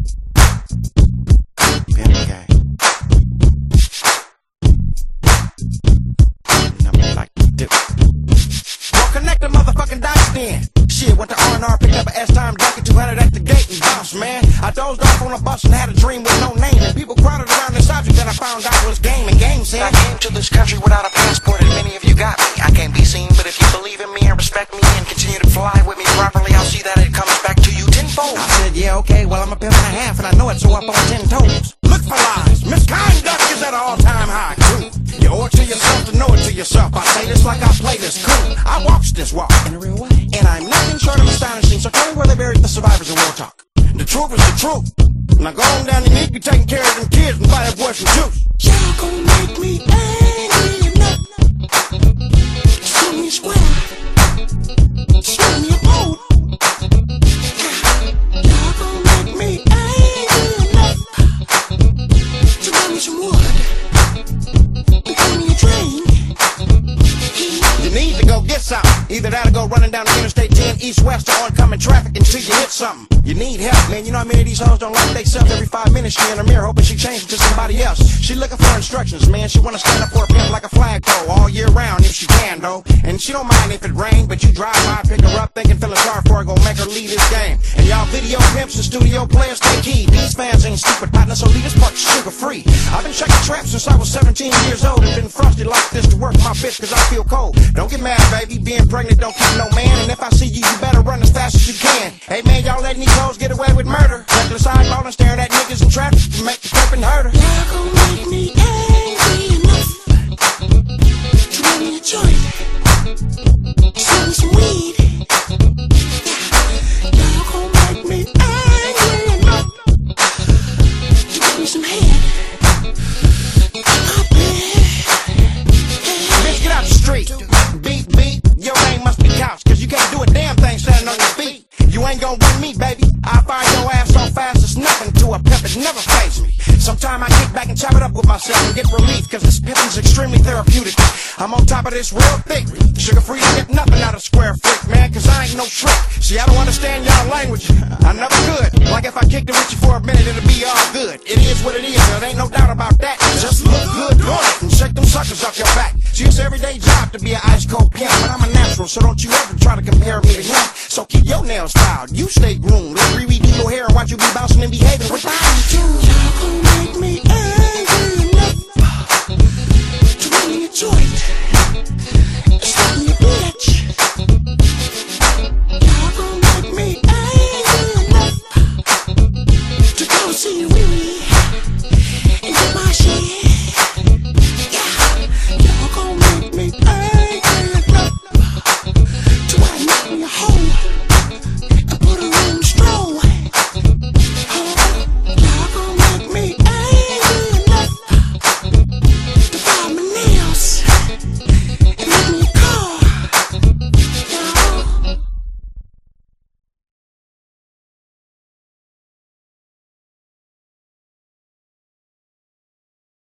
Pimp gang. Nothing like you do. Well, connect the motherfucking dice then. Shit, went to R&R, picked up an S-Time Dunkin' 200 at the gate and bounced, man. I dozed off on a bus and had a dream with no name. And people crowded around this object that I found out was game. And game said, I came to this country without a passport and many of you got me. I can't be seen, but if you believe in me and respect me and continue to fly with me properly, I'll see that it comes back to you tenfold. I said, yeah, okay, well, I'm a pimp and a half and I know it, so up on 10 toes. Look for lies. Misconduct is at an all-time high, too. You owe it to yourself to know it to yourself. I say this like I play this cool. I walks this walk in a real way, and I'm nothing short of astonishing. So tell me where they buried the survivors in war talk. The truth is the truth. Now go on down and you be taking care of them kids and buy that boy some juice. Y'all gon' make me angry enough. Show me a square. Show me a pole. Y'all gon' make me angry enough to buy me some wood. You need to go get something. Either that or go running down the Interstate 10 east-west or oncoming traffic until you hit something. You need help, man. You know how many of these hoes don't like themselves? Every 5 minutes she in the mirror hoping she changes to somebody else. She looking for instructions, man. She wanna stand up for a pimp like a flagpole all year round if she can, though. And she don't mind if it rain, but you drive by, pick her up, thinking feeling sorry for her, gon' make her leave this game. And y'all video pimps and studio players take heed. These fans ain't stupid partners, so leave this part sugar free. I've been checking traps since I was 17 years old and been frosted like this to work my bitch cause I feel cold. Don't get mad, baby. Being pregnant don't keep no man. And if I see you, you better run as fast as you can. Hey man, y'all letting these hoes get away with murder. Reckless eyeballing, staring at niggas in traffic to make the pimpin' hurt her. Y'all gon' make me angry enough to run me a joint. Sell me some weed. Y'all gon' make me angry enough to give me some head. Bitch, get out the street. Beat, beat, your name must be couch. Cause you can't do a damn thing standing on your feet. You ain't gon' win me, baby. I'll fire your ass so fast it's nothing to a pimp. It never faze me. Sometime I kick back and chop it up with myself and get relief. Cause this pimping's extremely therapeutic. I'm on top of this real thick. Sugar free to get nothing out of square freak, man. Cause I ain't no trick. See, I don't understand y'all language. I never could. Like if I kicked it with you for a minute, it'll be all good. It is what it is. There ain't no doubt about that. Just look good doing it and shake them suckers off your back. See, it's everyday job to be an ice cold pimp, but I'm a natural, so don't you ever try to compare me to him. So keep your nails filed. You stay groomed. Let's redo your hair and watch you be bouncing and behaving with time too. Y'all gon' make me angry enough to run me a joint. Stop me a bitch. Y'all gon' make me angry enough to go see you really.